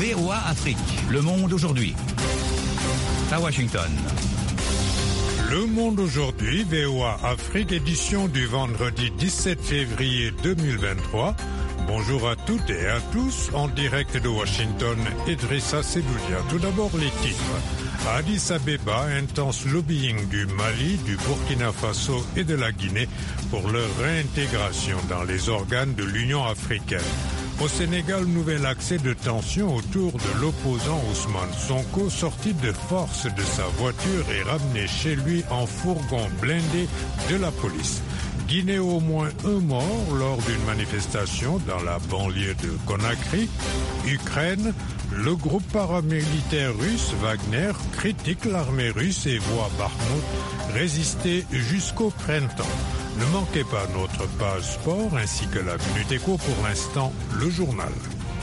VOA Afrique, le monde aujourd'hui. À Washington. Le monde aujourd'hui, VOA Afrique, édition du vendredi 17 février 2023. Bonjour à toutes et à tous, en direct de Washington, Idrissa Seloudia. Tout d'abord les titres. À Addis Abeba, intense lobbying du Mali, du Burkina Faso et de la Guinée pour leur réintégration dans les organes de l'Union africaine. Au Sénégal, nouvel accès de tension autour de l'opposant Ousmane Sonko, sorti de force de sa voiture et ramené chez lui en fourgon blindé de la police. Guinée, au moins un mort lors d'une manifestation dans la banlieue de Conakry. Ukraine, le groupe paramilitaire russe Wagner critique l'armée russe et voit Bakhmout résister jusqu'au printemps. Ne manquez pas notre page sport ainsi que la Minute Éco, pour l'instant le journal.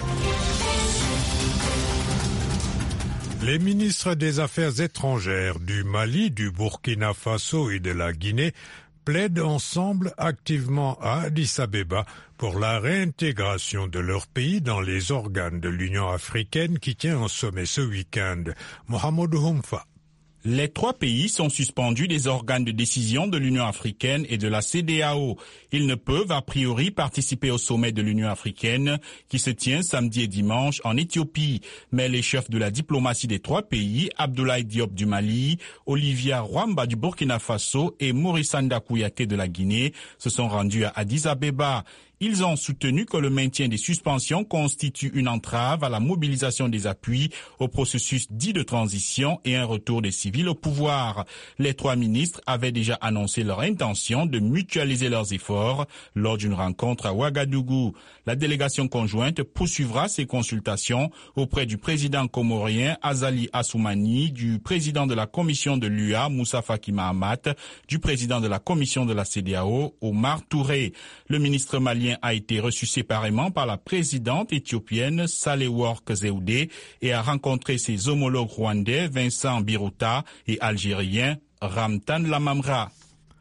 Les ministres des Affaires étrangères du Mali, du Burkina Faso et de la Guinée plaident ensemble activement à Addis Abeba pour la réintégration de leur pays dans les organes de l'Union africaine qui tient en sommet ce week-end. Mohamed Houmfa. Les trois pays sont suspendus des organes de décision de l'Union africaine et de la CEDEAO. Ils ne peuvent a priori participer au sommet de l'Union africaine qui se tient samedi et dimanche en Éthiopie. Mais les chefs de la diplomatie des trois pays, Abdoulaye Diop du Mali, Olivia Rwamba du Burkina Faso et Maurice Sanda Kouyaté de la Guinée, se sont rendus à Addis Abeba. Ils ont soutenu que le maintien des suspensions constitue une entrave à la mobilisation des appuis au processus dit de transition et un retour des civils au pouvoir. Les trois ministres avaient déjà annoncé leur intention de mutualiser leurs efforts lors d'une rencontre à Ouagadougou. La délégation conjointe poursuivra ses consultations auprès du président comorien Azali Assoumani, du président de la commission de l'UA Moussa Faki Mahamat, du président de la commission de la CEDEAO Omar Touré. Le ministre malien a été reçu séparément par la présidente éthiopienne Sahle-Work Zewde et a rencontré ses homologues rwandais Vincent Biruta et algérien Ramtan Lamamra.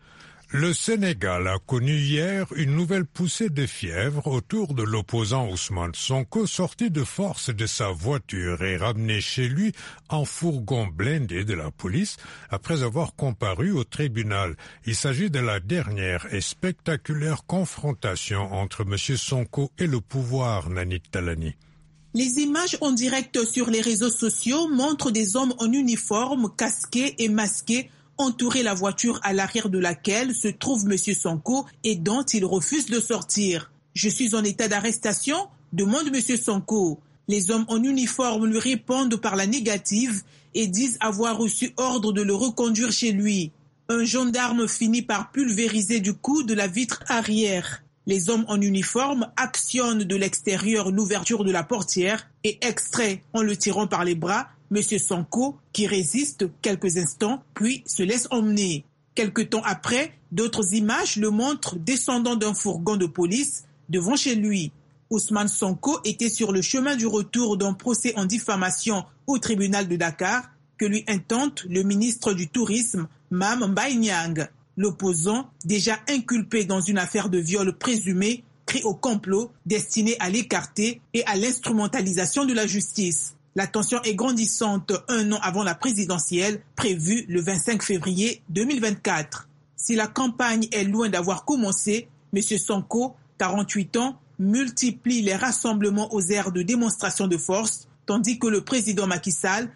Le Sénégal a connu hier une nouvelle poussée de fièvre autour de l'opposant Ousmane Sonko, sorti de force de sa voiture et ramené chez lui en fourgon blindé de la police après avoir comparu au tribunal. Il s'agit de la dernière et spectaculaire confrontation entre M. Sonko et le pouvoir, Nanit Talani. Les images en direct sur les réseaux sociaux montrent des hommes en uniforme, casqués et masqués, entourer la voiture à l'arrière de laquelle se trouve M. Sonko et dont il refuse de sortir. « Je suis en état d'arrestation ?» demande M. Sonko. Les hommes en uniforme lui répondent par la négative et disent avoir reçu ordre de le reconduire chez lui. Un gendarme finit par pulvériser du coup de la vitre arrière. Les hommes en uniforme actionnent de l'extérieur l'ouverture de la portière et extraient, en le tirant par les bras, M. Sonko, qui résiste quelques instants, puis se laisse emmener. Quelque temps après, d'autres images le montrent descendant d'un fourgon de police devant chez lui. Ousmane Sonko était sur le chemin du retour d'un procès en diffamation au tribunal de Dakar que lui intente le ministre du Tourisme, Mame Mbaye Niang. L'opposant, déjà inculpé dans une affaire de viol présumé, crie au complot destiné à l'écarter et à l'instrumentalisation de la justice. La tension est grandissante un an avant la présidentielle prévue le 25 février 2024. Si la campagne est loin d'avoir commencé, M. Sonko, 48 ans, multiplie les rassemblements aux aires de démonstration de force, tandis que le président Macky Sall,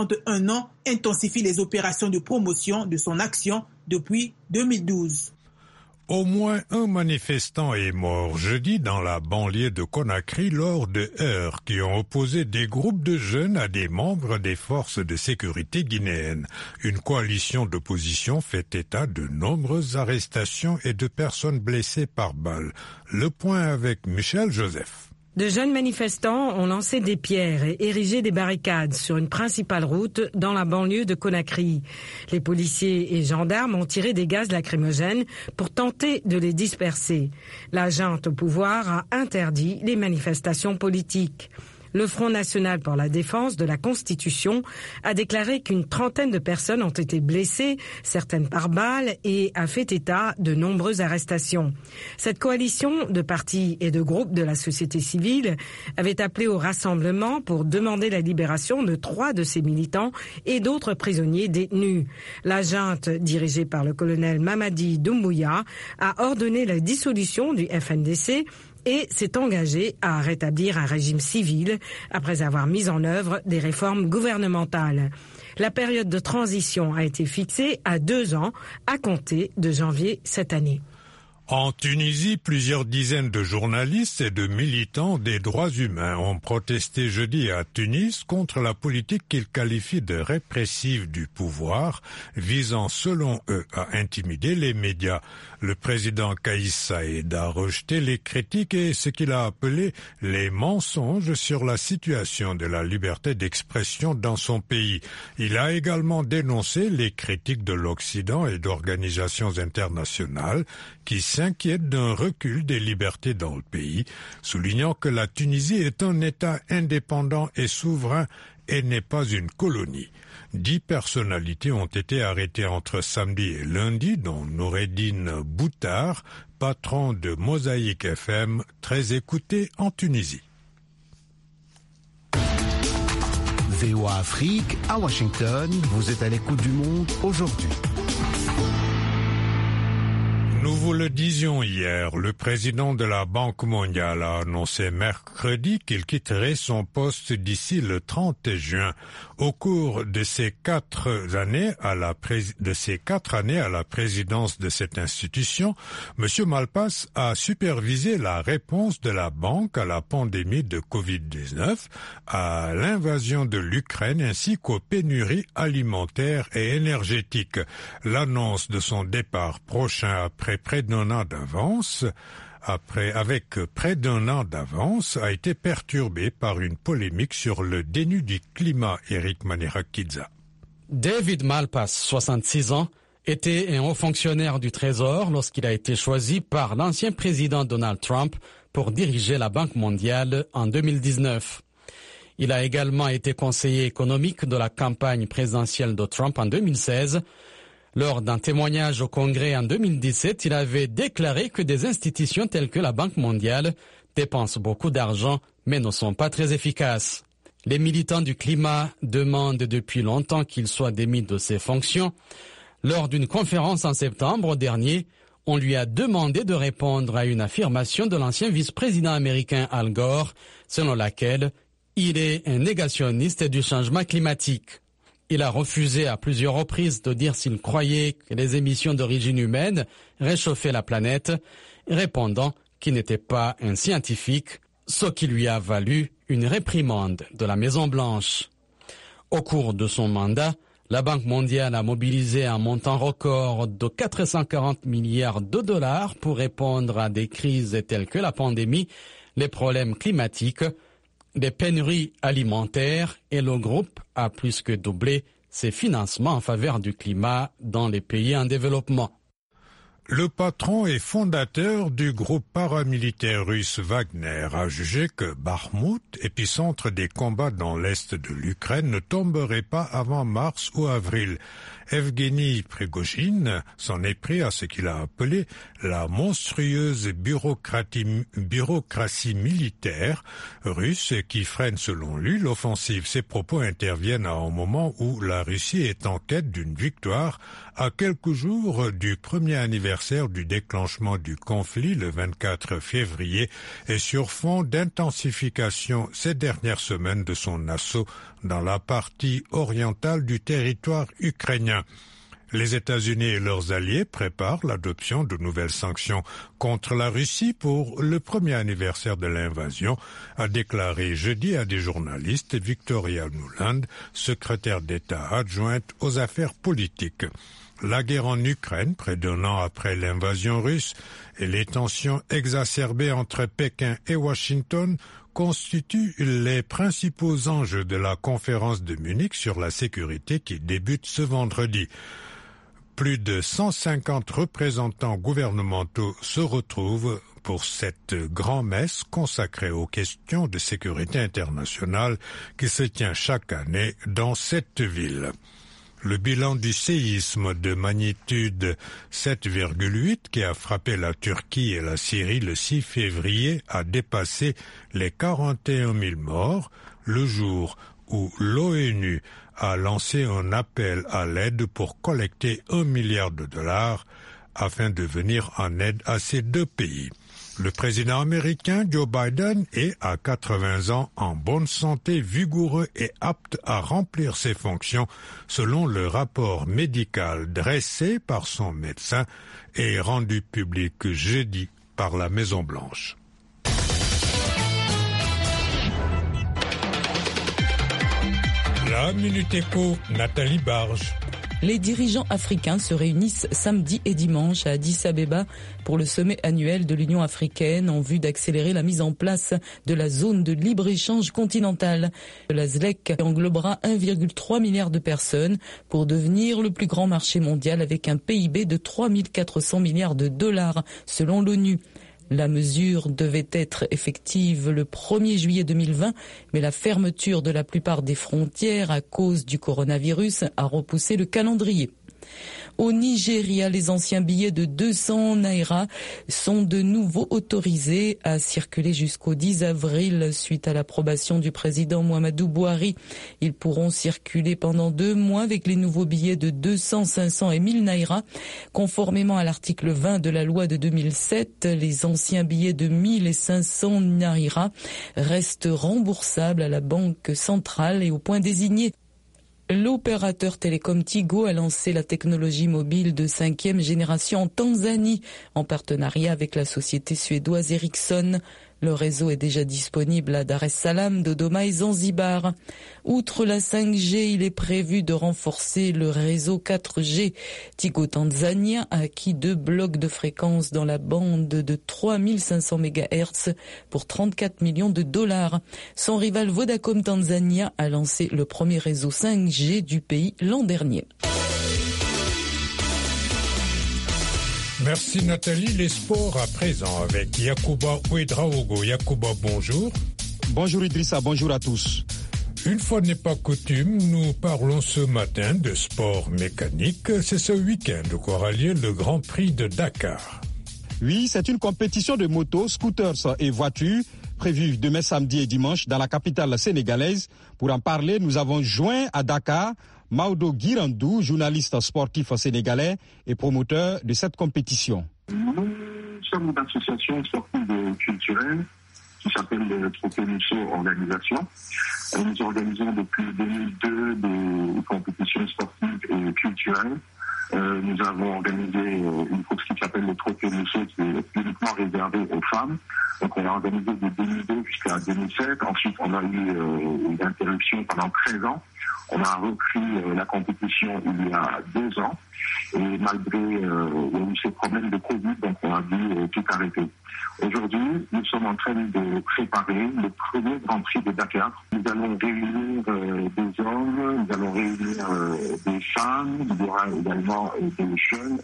61 ans, intensifie les opérations de promotion de son action depuis 2012. Au moins un manifestant est mort jeudi dans la banlieue de Conakry lors de heurts qui ont opposé des groupes de jeunes à des membres des forces de sécurité guinéennes. Une coalition d'opposition fait état de nombreuses arrestations et de personnes blessées par balles. Le point avec Michel Joseph. De jeunes manifestants ont lancé des pierres et érigé des barricades sur une principale route dans la banlieue de Conakry. Les policiers et gendarmes ont tiré des gaz lacrymogènes pour tenter de les disperser. La junte au pouvoir a interdit les manifestations politiques. Le Front national pour la défense de la Constitution a déclaré qu'une trentaine de personnes ont été blessées, certaines par balles, et a fait état de nombreuses arrestations. Cette coalition de partis et de groupes de la société civile avait appelé au rassemblement pour demander la libération de 3 de ses militants et d'autres prisonniers détenus. La junte, dirigée par le colonel Mamadi Doumbouya, a ordonné la dissolution du FNDC et s'est engagé à rétablir un régime civil après avoir mis en œuvre des réformes gouvernementales. La période de transition a été fixée à 2 ans à compter de janvier cette année. En Tunisie, plusieurs dizaines de journalistes et de militants des droits humains ont protesté jeudi à Tunis contre la politique qu'ils qualifient de répressive du pouvoir, visant selon eux à intimider les médias. Le président Kais Saïed a rejeté les critiques et ce qu'il a appelé les mensonges sur la situation de la liberté d'expression dans son pays. Il a également dénoncé les critiques de l'Occident et d'organisations internationales qui s'inquiètent d'un recul des libertés dans le pays, soulignant que la Tunisie est un État indépendant et souverain et n'est pas une colonie. 10 personnalités ont été arrêtées entre samedi et lundi, dont Noureddine Boutard, patron de Mosaïque FM, très écouté en Tunisie. VOA Afrique, à Washington, vous êtes à l'écoute du monde aujourd'hui. Nous vous le disions hier, le président de la Banque mondiale a annoncé mercredi qu'il quitterait son poste d'ici le 30 juin. Au cours de ces 4 années à la présidence de cette institution, M. Malpass a supervisé la réponse de la banque à la pandémie de Covid-19, à l'invasion de l'Ukraine ainsi qu'aux pénuries alimentaires et énergétiques. L'annonce de son départ prochain avec près d'un an d'avance, a été perturbée par une polémique sur le déni du climat. Eric Manirakidza. David Malpass, 66 ans, était un haut fonctionnaire du Trésor lorsqu'il a été choisi par l'ancien président Donald Trump pour diriger la Banque mondiale en 2019. Il a également été conseiller économique de la campagne présidentielle de Trump en 2016. Lors d'un témoignage au Congrès en 2017, il avait déclaré que des institutions telles que la Banque mondiale dépensent beaucoup d'argent mais ne sont pas très efficaces. Les militants du climat demandent depuis longtemps qu'il soit démis de ses fonctions. Lors d'une conférence en septembre dernier, on lui a demandé de répondre à une affirmation de l'ancien vice-président américain Al Gore, selon laquelle il est un négationniste du changement climatique. Il a refusé à plusieurs reprises de dire s'il croyait que les émissions d'origine humaine réchauffaient la planète, répondant qu'il n'était pas un scientifique, ce qui lui a valu une réprimande de la Maison-Blanche. Au cours de son mandat, la Banque mondiale a mobilisé un montant record de 440 milliards de dollars pour répondre à des crises telles que la pandémie, les problèmes climatiques, les pénuries alimentaires, et le groupe a plus que doublé ses financements en faveur du climat dans les pays en développement. Le patron et fondateur du groupe paramilitaire russe Wagner a jugé que Bakhmout, épicentre des combats dans l'est de l'Ukraine, ne tomberait pas avant mars ou avril. Evgeny Prigojine s'en est pris à ce qu'il a appelé la monstrueuse bureaucratie militaire russe qui freine selon lui l'offensive. Ces propos interviennent à un moment où la Russie est en quête d'une victoire à quelques jours du premier anniversaire du déclenchement du conflit le 24 février et sur fond d'intensification ces dernières semaines de son assaut dans la partie orientale du territoire ukrainien. Les États-Unis et leurs alliés préparent l'adoption de nouvelles sanctions contre la Russie pour le premier anniversaire de l'invasion, a déclaré jeudi à des journalistes Victoria Nuland, secrétaire d'État adjointe aux affaires politiques. La guerre en Ukraine, près d'un an après l'invasion russe, et les tensions exacerbées entre Pékin et Washington constituent les principaux enjeux de la conférence de Munich sur la sécurité qui débute ce vendredi. Plus de 150 représentants gouvernementaux se retrouvent pour cette grand-messe consacrée aux questions de sécurité internationale qui se tient chaque année dans cette ville. Le bilan du séisme de magnitude 7,8 qui a frappé la Turquie et la Syrie le 6 février a dépassé les 41 000 morts, le jour où l'ONU a lancé un appel à l'aide pour collecter $1 milliard afin de venir en aide à ces deux pays. Le président américain Joe Biden est à 80 ans en bonne santé, vigoureux et apte à remplir ses fonctions selon le rapport médical dressé par son médecin et rendu public jeudi par la Maison-Blanche. La Minute Éco, Nathalie Barge. Les dirigeants africains se réunissent samedi et dimanche à Addis-Abeba pour le sommet annuel de l'Union africaine en vue d'accélérer la mise en place de la zone de libre-échange continentale. La ZLEC englobera 1,3 milliard de personnes pour devenir le plus grand marché mondial avec un PIB de 3 400 milliards de dollars selon l'ONU. La mesure devait être effective le 1er juillet 2020, mais la fermeture de la plupart des frontières à cause du coronavirus a repoussé le calendrier. Au Nigeria, les anciens billets de 200 naira sont de nouveau autorisés à circuler jusqu'au 10 avril suite à l'approbation du président Muhammadu Buhari. Ils pourront circuler pendant 2 mois avec les nouveaux billets de 200, 500 et 1000 naira. Conformément à l'article 20 de la loi de 2007, les anciens billets de 1000 et 500 naira restent remboursables à la banque centrale et au point désigné. L'opérateur télécom Tigo a lancé la technologie mobile de 5e génération en Tanzanie en partenariat avec la société suédoise Ericsson. Le réseau est déjà disponible à Dar es Salaam, Dodoma et Zanzibar. Outre la 5G, il est prévu de renforcer le réseau 4G. Tigo Tanzania a acquis 2 blocs de fréquences dans la bande de 3500 MHz pour $34 millions. Son rival Vodacom Tanzania a lancé le premier réseau 5G du pays l'an dernier. Merci Nathalie. Les sports à présent avec Yacouba Ouedraogo. Yacouba, bonjour. Bonjour Idrissa, bonjour à tous. Une fois n'est pas coutume, nous parlons ce matin de sport mécanique. C'est ce week-end qu'aura lieu le Grand Prix de Dakar. Oui, c'est une compétition de motos, scooters et voitures prévue demain samedi et dimanche dans la capitale sénégalaise. Pour en parler, nous avons joint à Dakar Maodo Girandou, journaliste sportif sénégalais et promoteur de cette compétition. Nous sommes une association sportive et culturelle qui s'appelle le Trophée Musso Organisation. Nous organisons depuis 2002 des compétitions sportives et culturelles. Nous avons organisé une course qui s'appelle le Trophée Musso, qui est uniquement réservée aux femmes. Donc on a organisé de 2002 jusqu'à 2007. Ensuite, on a eu une interruption pendant 13 ans. On a repris la compétition il y a 2 ans. Et malgré il y a eu ces problèmes de Covid, donc on a dû tout arrêter. Aujourd'hui, nous sommes en train de préparer le premier Grand Prix de Dakar. Nous allons réunir des hommes, nous allons réunir des femmes, il y aura également des jeunes.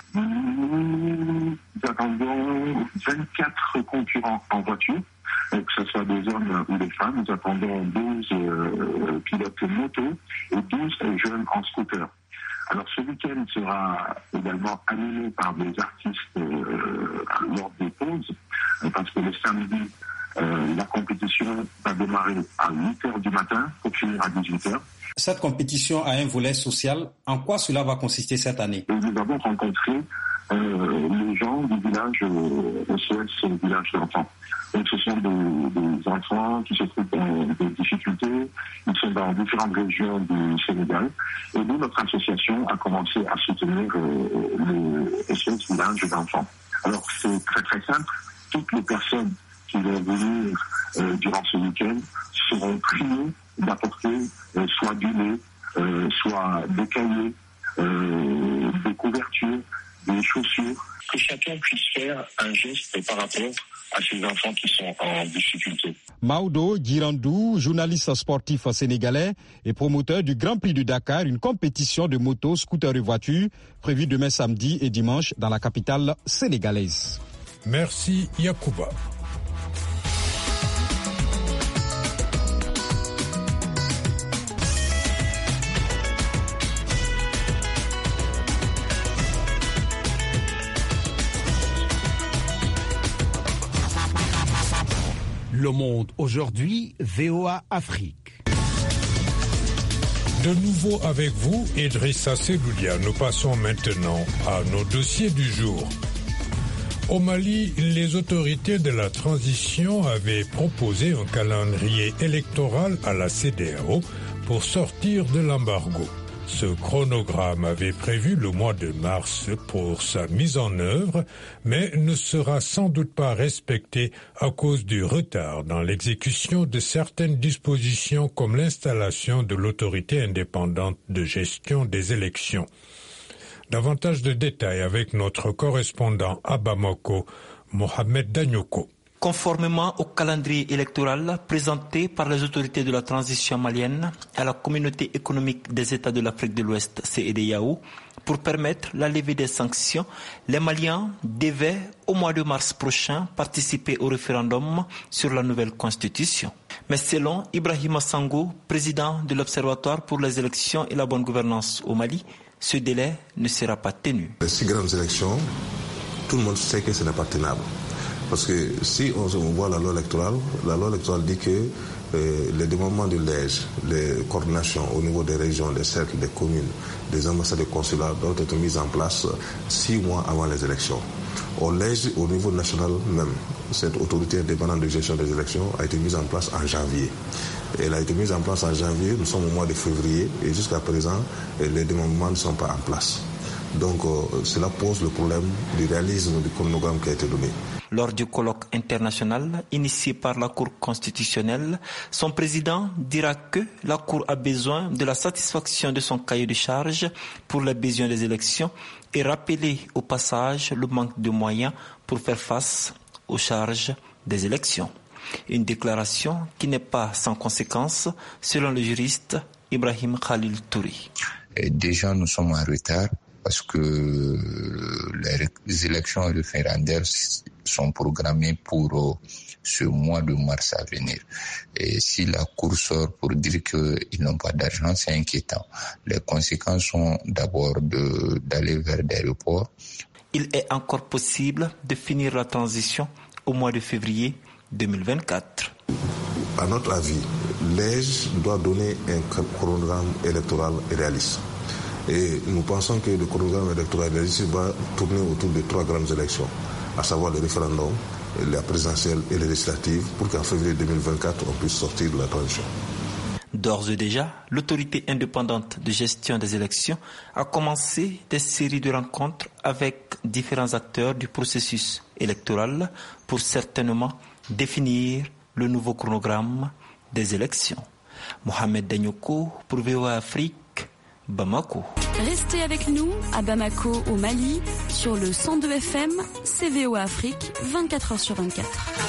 Nous attendons 24 concurrents en voiture, que ce soit des hommes ou des femmes. Nous attendons 12 pilotes moto et 12 jeunes en scooter. Alors ce week-end sera également animé par des artistes lors des pauses, parce que le samedi, la compétition va démarrer à 8h du matin pour finir à 18h. Cette compétition a un volet social. En quoi cela va consister cette année? Et nous avons rencontré les gens du village SOS, le village d'enfants. Donc ce sont des enfants qui se trouvent dans des difficultés, ils sont dans différentes régions du Sénégal. Et nous, notre association a commencé à soutenir le SOS village d'enfants. Alors c'est très très simple, toutes les personnes qui vont venir durant ce week-end seront priées d'apporter soit du lait, soit des cahiers, des couvertures, des chaussures. Que chacun puisse faire un geste par rapport à ces enfants qui sont en difficulté. Maodo Girandou, journaliste sportif sénégalais et promoteur du Grand Prix du Dakar, une compétition de motos, scooters et voitures prévue demain samedi et dimanche dans la capitale sénégalaise. Merci Yacouba. Le Monde aujourd'hui, VOA Afrique. De nouveau avec vous, Idrissa Seloudia. Nous passons maintenant à nos dossiers du jour. Au Mali, les autorités de la transition avaient proposé un calendrier électoral à la CEDEAO pour sortir de l'embargo. Ce chronogramme avait prévu le mois de mars pour sa mise en œuvre, mais ne sera sans doute pas respecté à cause du retard dans l'exécution de certaines dispositions comme l'installation de l'autorité indépendante de gestion des élections. Davantage de détails avec notre correspondant à Bamako, Mohamed Danyoko. Conformément au calendrier électoral présenté par les autorités de la transition malienne à la communauté économique des États de l'Afrique de l'Ouest, CEDEAO, pour permettre la levée des sanctions, les Maliens devaient, au mois de mars prochain, participer au référendum sur la nouvelle constitution. Mais selon Ibrahima Sango, président de l'Observatoire pour les élections et la bonne gouvernance au Mali, ce délai ne sera pas tenu. Les 6 grandes élections, tout le monde sait que ce n'est pas tenable. Parce que si on voit la loi électorale dit que les démembrements de l'EJ, les coordinations au niveau des régions, des cercles, des communes, des ambassades et consulats doivent être mises en place 6 mois avant les élections. L'EJ, au niveau national même, cette autorité indépendante de gestion des élections a été mise en place en janvier. Elle a été mise en place en janvier, nous sommes au mois de février et jusqu'à présent, les démembrements ne sont pas en place. Donc cela pose le problème du réalisme du chronogramme qui a été donné. Lors du colloque international initié par la Cour constitutionnelle, son président dira que la Cour a besoin de la satisfaction de son cahier de charges pour les besoins des élections et rappeler au passage le manque de moyens pour faire face aux charges des élections. Une déclaration qui n'est pas sans conséquence, selon le juriste Ibrahim Khalil Touri. Déjà, nous sommes en retard parce que les élections référendaires sont programmées pour ce mois de mars à venir. Et si la Cour sort pour dire qu'ils n'ont pas d'argent, c'est inquiétant. Les conséquences sont d'abord d'aller vers des reports. Il est encore possible de finir la transition au mois de février 2024. À notre avis, l'EJ doit donner un chronogramme électoral réaliste. Et nous pensons que le chronogramme électoral réaliste va tourner autour de 3 grandes élections, à savoir le référendum, la présidentielle et les législatives, pour qu'en février 2024, on puisse sortir de la transition. D'ores et déjà, l'autorité indépendante de gestion des élections a commencé des séries de rencontres avec différents acteurs du processus électoral pour certainement définir le nouveau chronogramme des élections. Mohamed Danyoko pour VOA Afrique, Bamako. Restez avec nous à Bamako au Mali sur le 102 FM, c'est VOA Afrique, 24h sur 24.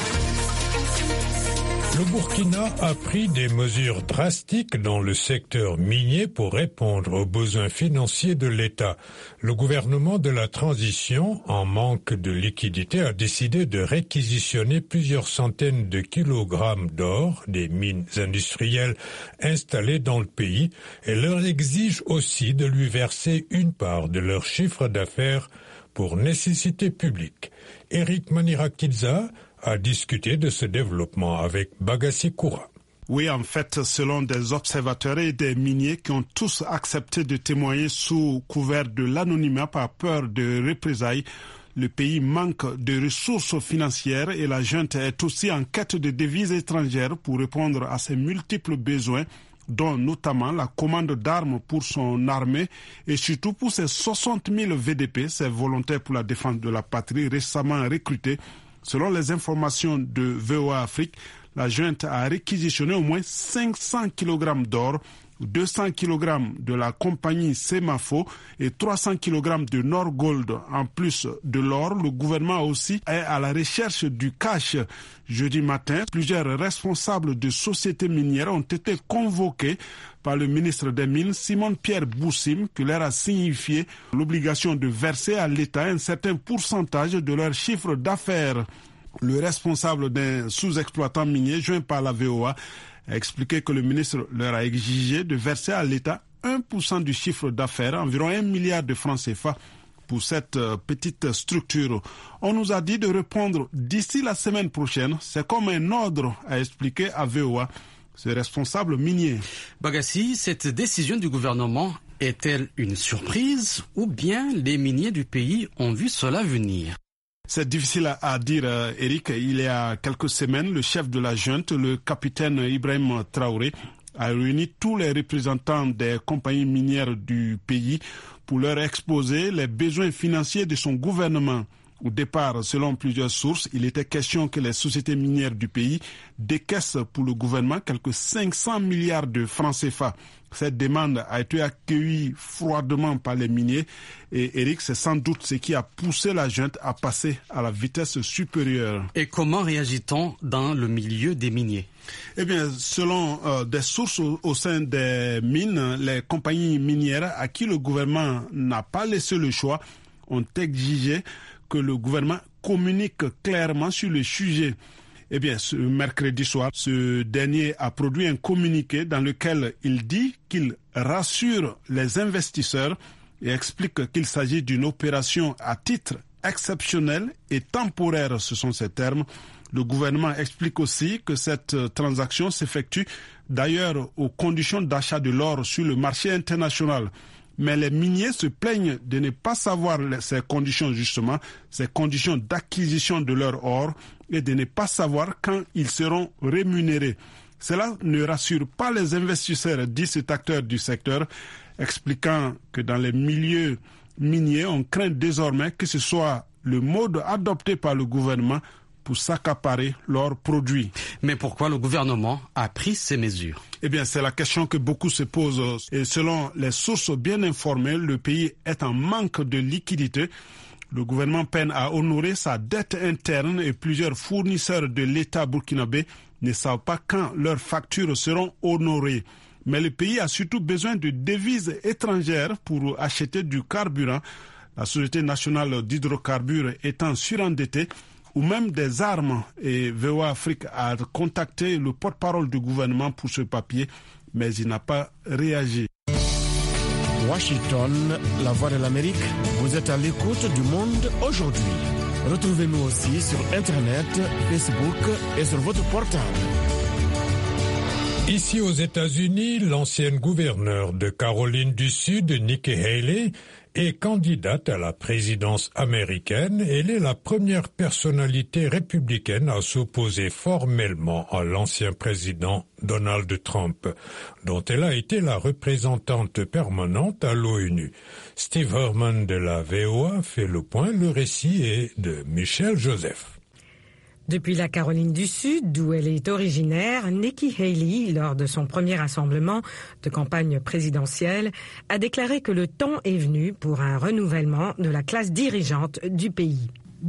Le Burkina a pris des mesures drastiques dans le secteur minier pour répondre aux besoins financiers de l'État. Le gouvernement de la transition, en manque de liquidité, a décidé de réquisitionner plusieurs centaines de kilogrammes d'or des mines industrielles installées dans le pays et leur exige aussi de lui verser une part de leur chiffre d'affaires pour nécessité publique. Eric Manirakidza a discuté de ce développement avec Bagassi Koura. Oui, en fait, selon des observateurs et des miniers qui ont tous accepté de témoigner sous couvert de l'anonymat par peur de représailles, le pays manque de ressources financières et la junte est aussi en quête de devises étrangères pour répondre à ses multiples besoins, dont notamment la commande d'armes pour son armée et surtout pour ses 60 000 VDP, ses volontaires pour la défense de la patrie récemment recrutés. Selon les informations de VOA Afrique, la junte a réquisitionné au moins 500 kg d'or, 200 kg de la compagnie Semafo et 300 kg de Norgold. En plus de l'or, le gouvernement aussi est à la recherche du cash. Jeudi matin, plusieurs responsables de sociétés minières ont été convoqués par le ministre des Mines, Simon-Pierre Boussim, qui leur a signifié l'obligation de verser à l'État un certain pourcentage de leur chiffre d'affaires. Le responsable d'un sous-exploitant minier, joint par la VOA, a expliqué que le ministre leur a exigé de verser à l'État 1% du chiffre d'affaires, environ 1 milliard de francs CFA, pour cette petite structure. On nous a dit de répondre d'ici la semaine prochaine. C'est comme un ordre, a expliqué à VOA ce responsable minier. Bagassi, cette décision du gouvernement est-elle une surprise ou bien les miniers du pays ont vu cela venir? C'est difficile à dire, Eric. Il y a quelques semaines, le chef de la junte, le capitaine Ibrahim Traoré, a réuni tous les représentants des compagnies minières du pays pour leur exposer les besoins financiers de son gouvernement. Au départ, selon plusieurs sources, il était question que les sociétés minières du pays décaissent pour le gouvernement quelques 500 milliards de francs CFA. Cette demande a été accueillie froidement par les miniers et Eric, c'est sans doute ce qui a poussé la junte à passer à la vitesse supérieure. Et comment réagit-on dans le milieu des miniers? Eh bien, selon des sources au sein des mines, les compagnies minières à qui le gouvernement n'a pas laissé le choix ont exigé que le gouvernement communique clairement sur le sujet. Eh bien, ce mercredi soir, ce dernier a produit un communiqué dans lequel il dit qu'il rassure les investisseurs et explique qu'il s'agit d'une opération à titre exceptionnel et temporaire, ce sont ces termes. Le gouvernement explique aussi que cette transaction s'effectue d'ailleurs aux conditions d'achat de l'or sur le marché international. Mais les miniers se plaignent de ne pas savoir ces conditions justement, ces conditions d'acquisition de leur or et de ne pas savoir quand ils seront rémunérés. Cela ne rassure pas les investisseurs, dit cet acteur du secteur, expliquant que dans les milieux miniers, on craint désormais que ce soit le mode adopté par le gouvernement pour s'accaparer leurs produits. Mais pourquoi le gouvernement a pris ces mesures? Eh bien, c'est la question que beaucoup se posent. Et selon les sources bien informées, le pays est en manque de liquidité. Le gouvernement peine à honorer sa dette interne et plusieurs fournisseurs de l'État burkinabé ne savent pas quand leurs factures seront honorées. Mais le pays a surtout besoin de devises étrangères pour acheter du carburant, la Société nationale d'hydrocarbures étant surendettée, ou même des armes. Et VOA Afrique a contacté le porte-parole du gouvernement pour ce papier, mais il n'a pas réagi. Washington, la voix de l'Amérique, vous êtes à l'écoute du monde aujourd'hui. Retrouvez-nous aussi sur Internet, Facebook et sur votre portable. Ici aux États-Unis, l'ancienne gouverneure de Caroline du Sud, Nikki Haley, est candidate à la présidence américaine. Elle est la première personnalité républicaine à s'opposer formellement à l'ancien président Donald Trump, dont elle a été la représentante permanente à l'ONU. Steve Herman de la VOA fait le point. Le récit est de Michel Joseph. Depuis la Caroline du Sud, d'où elle est originaire, Nikki Haley, lors de son premier rassemblement de campagne présidentielle, a déclaré que le temps est venu pour un renouvellement de la classe dirigeante du pays.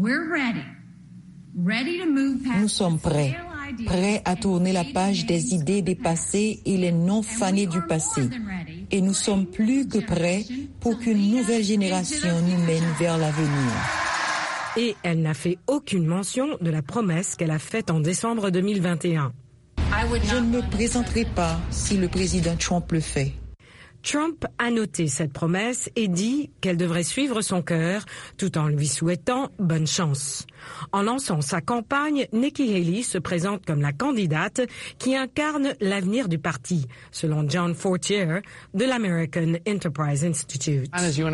Nous sommes prêts à tourner la page des idées dépassées et les non-fanés du passé. Et nous sommes plus que prêts pour qu'une nouvelle génération nous mène vers l'avenir. Et elle n'a fait aucune mention de la promesse qu'elle a faite en décembre 2021. Je ne me présenterai pas si le président Trump le fait. Trump a noté cette promesse et dit qu'elle devrait suivre son cœur tout en lui souhaitant bonne chance. En lançant sa campagne, Nikki Haley se présente comme la candidate qui incarne l'avenir du parti, selon John Fortier de l'American Enterprise Institute.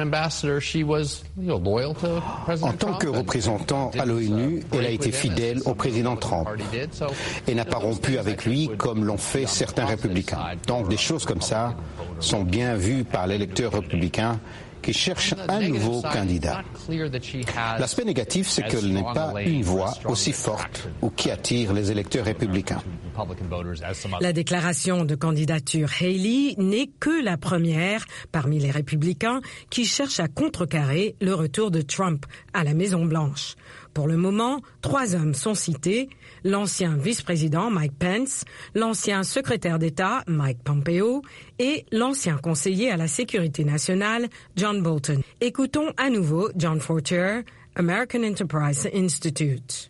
En tant que représentant à l'ONU, elle a été fidèle au président Trump et n'a pas rompu avec lui comme l'ont fait certains républicains. Donc des choses comme ça sont bien vues par l'électeur républicain qui cherche un nouveau candidat. L'aspect négatif, c'est qu'elle n'est pas une voix aussi forte ou qui attire les électeurs républicains. La déclaration de candidature Haley n'est que la première parmi les républicains qui cherchent à contrecarrer le retour de Trump à la Maison-Blanche. Pour le moment, 3 hommes sont cités, l'ancien vice-président Mike Pence, l'ancien secrétaire d'État Mike Pompeo et l'ancien conseiller à la sécurité nationale John Bolton. Écoutons à nouveau John Fortier, American Enterprise Institute.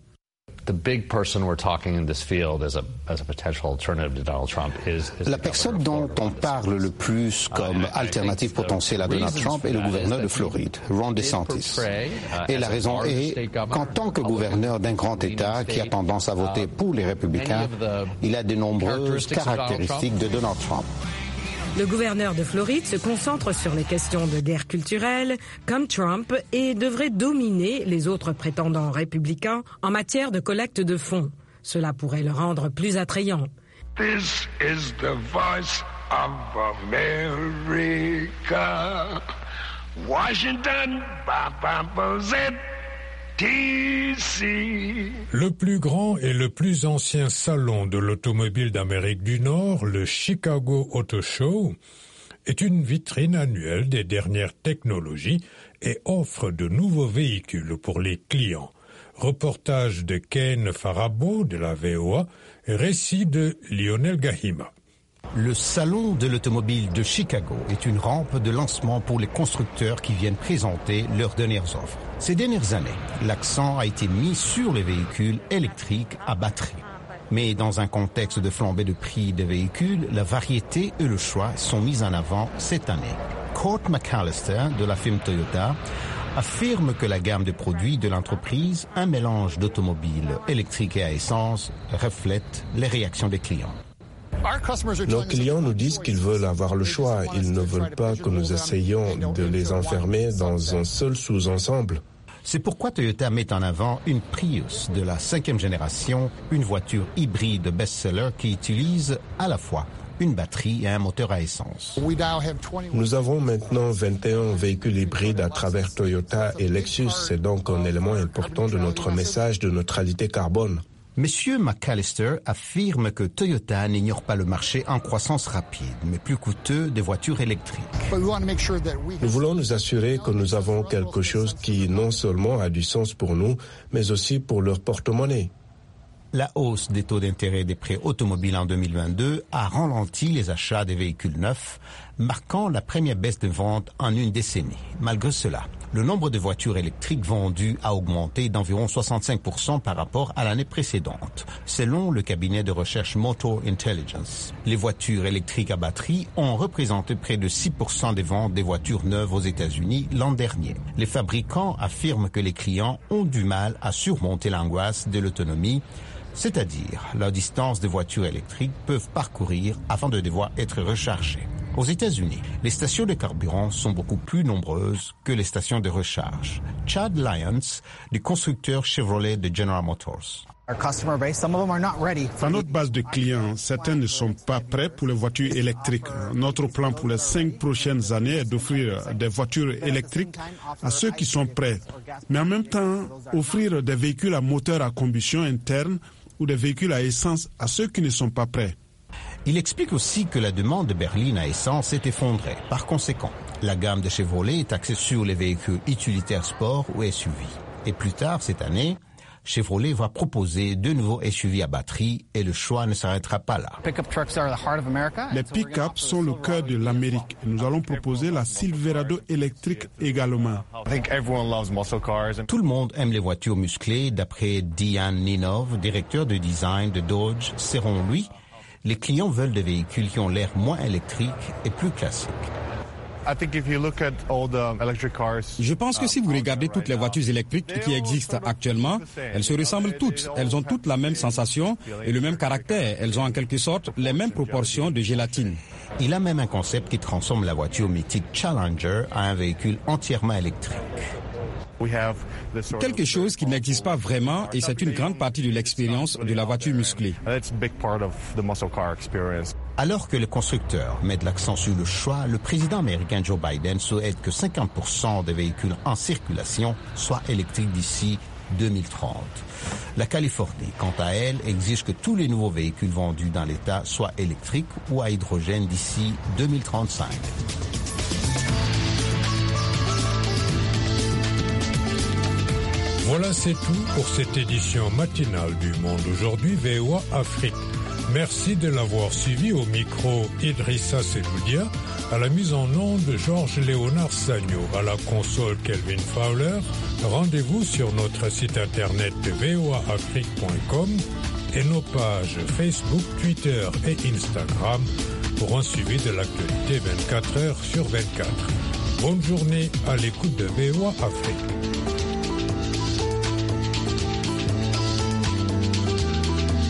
La personne dont on parle le plus comme alternative potentielle à Donald Trump est le gouverneur de Floride, Ron DeSantis. Et la raison est qu'en tant que gouverneur d'un grand État qui a tendance à voter pour les républicains, il a de nombreuses caractéristiques de Donald Trump. Le gouverneur de Floride se concentre sur les questions de guerre culturelle, comme Trump, et devrait dominer les autres prétendants républicains en matière de collecte de fonds. Cela pourrait le rendre plus attrayant. This is the voice of America. Washington, Le plus grand et le plus ancien salon de l'automobile d'Amérique du Nord, le Chicago Auto Show, est une vitrine annuelle des dernières technologies et offre de nouveaux véhicules pour les clients. Reportage de Ken Farabo de la VOA et récit de Lionel Gahima. Le Salon de l'automobile de Chicago est une rampe de lancement pour les constructeurs qui viennent présenter leurs dernières offres. Ces dernières années, l'accent a été mis sur les véhicules électriques à batterie. Mais dans un contexte de flambée de prix des véhicules, la variété et le choix sont mis en avant cette année. Court McAllister de la firme Toyota affirme que la gamme de produits de l'entreprise, un mélange d'automobiles électriques et à essence, reflète les réactions des clients. Nos clients nous disent qu'ils veulent avoir le choix. Ils ne veulent pas que nous essayions de les enfermer dans un seul sous-ensemble. C'est pourquoi Toyota met en avant une Prius de la 5e génération, une voiture hybride best-seller qui utilise à la fois une batterie et un moteur à essence. Nous avons maintenant 21 véhicules hybrides à travers Toyota et Lexus. C'est donc un élément important de notre message de neutralité carbone. Monsieur McAllister affirme que Toyota n'ignore pas le marché en croissance rapide, mais plus coûteux des voitures électriques. Nous voulons nous assurer que nous avons quelque chose qui non seulement a du sens pour nous, mais aussi pour leur porte-monnaie. La hausse des taux d'intérêt des prêts automobiles en 2022 a ralenti les achats des véhicules neufs, marquant la première baisse de vente en une décennie. Malgré cela, le nombre de voitures électriques vendues a augmenté d'environ 65% par rapport à l'année précédente, selon le cabinet de recherche Motor Intelligence. Les voitures électriques à batterie ont représenté près de 6% des ventes des voitures neuves aux États-Unis l'an dernier. Les fabricants affirment que les clients ont du mal à surmonter l'angoisse de l'autonomie, c'est-à-dire la distance des voitures électriques peuvent parcourir avant de devoir être rechargées. Aux États-Unis, les stations de carburant sont beaucoup plus nombreuses que les stations de recharge. Chad Lyons, du constructeur Chevrolet de General Motors. À notre base de clients, certains ne sont pas prêts pour les voitures électriques. Notre plan pour les 5 prochaines années est d'offrir des voitures électriques à ceux qui sont prêts, mais en même temps offrir des véhicules à moteur à combustion interne ou des véhicules à essence à ceux qui ne sont pas prêts. Il explique aussi que la demande de berline à essence s'est effondrée. Par conséquent, la gamme de Chevrolet est axée sur les véhicules utilitaires sport ou SUV. Et plus tard cette année, Chevrolet va proposer de nouveaux SUV à batterie et le choix ne s'arrêtera pas là. Les pick-up sont le cœur de l'Amérique et nous allons proposer la Silverado électrique également. Tout le monde aime les voitures musclées, d'après Diane Ninov, directeur de design de Dodge. Selon lui, les clients veulent des véhicules qui ont l'air moins électriques et plus classiques. Je pense que si vous regardez toutes les voitures électriques qui existent actuellement, elles se ressemblent toutes. Elles ont toutes la même sensation et le même caractère. Elles ont en quelque sorte les mêmes proportions de gélatine. Il a même un concept qui transforme la voiture mythique Challenger en un véhicule entièrement électrique. Quelque chose qui n'existe pas vraiment et c'est une grande partie de l'expérience de la voiture musclée. Alors que les constructeurs mettent l'accent sur le choix, le président américain Joe Biden souhaite que 50% des véhicules en circulation soient électriques d'ici 2030. La Californie, quant à elle, exige que tous les nouveaux véhicules vendus dans l'État soient électriques ou à hydrogène d'ici 2035. Voilà, c'est tout pour cette édition matinale du Monde aujourd'hui VOA Afrique. Merci de l'avoir suivi. Au micro Idrissa Seloudia, à la mise en onde Georges-Léonard Sagno, à la console Kelvin Fowler. Rendez-vous sur notre site internet voaafrique.com et nos pages Facebook, Twitter et Instagram pour un suivi de l'actualité 24 heures sur 24. Bonne journée à l'écoute de VOA Afrique.